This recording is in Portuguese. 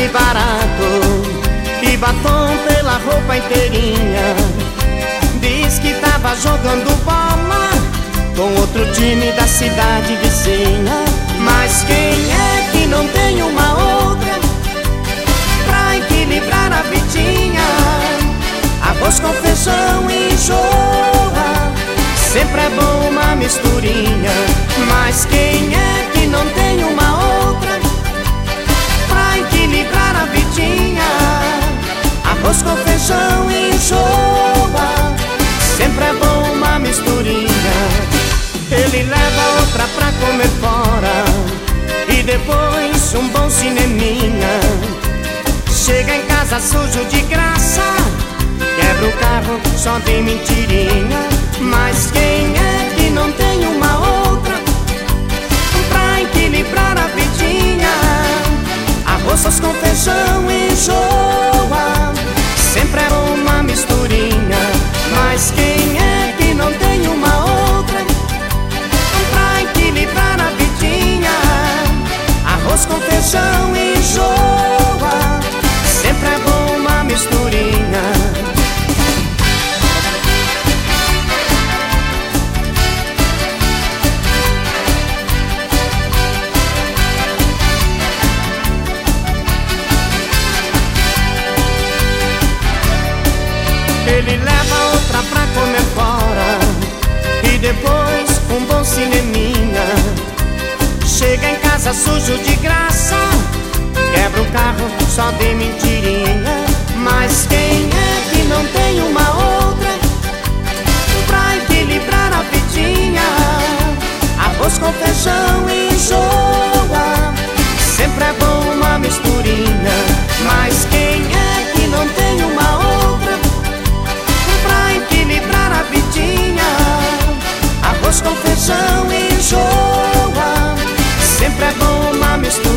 perfume barato e batom pela roupa inteirinha. Diz que tava jogando bola com outro time da cidade vizinha. Mas quem é que não tem uma outra pra equilibrar a vidinha? Arroz com feijão enjoa, sempre é bom uma misturinha. Mas quem é que não tem uma outra pra equilibrar a vidinha? Arroz com feijão enjoa, sempre é bom uma misturinha. Ele leva outra pra comer fora e depois um bom cineminha. Chega em casa sujo de graça, quebra o carro só de mentirinha. Mas quem é que não tem uma outra pra equilibrar a vidinha? Arroz com feijão enjoa, sempre é uma misturinha. Mas quem é que não tem uma outra pra equilibrar a vidinha? Arroz com feijão enjoa, sempre é bom uma misturinha. Ele leva outra pra comer fora e depois um bom cineminha. Chega em casa sujo de graça, quebra o carro só de mentirinha. Mas quem é que não tem uma outra pra equilibrar a vidinha? Arroz com feijão enjoa, sempre é bom uma misturinha. Mas quem é que não tem uma outra pra equilibrar a vidinha? Arroz com feijão enjoa, sempre é bom uma mistura.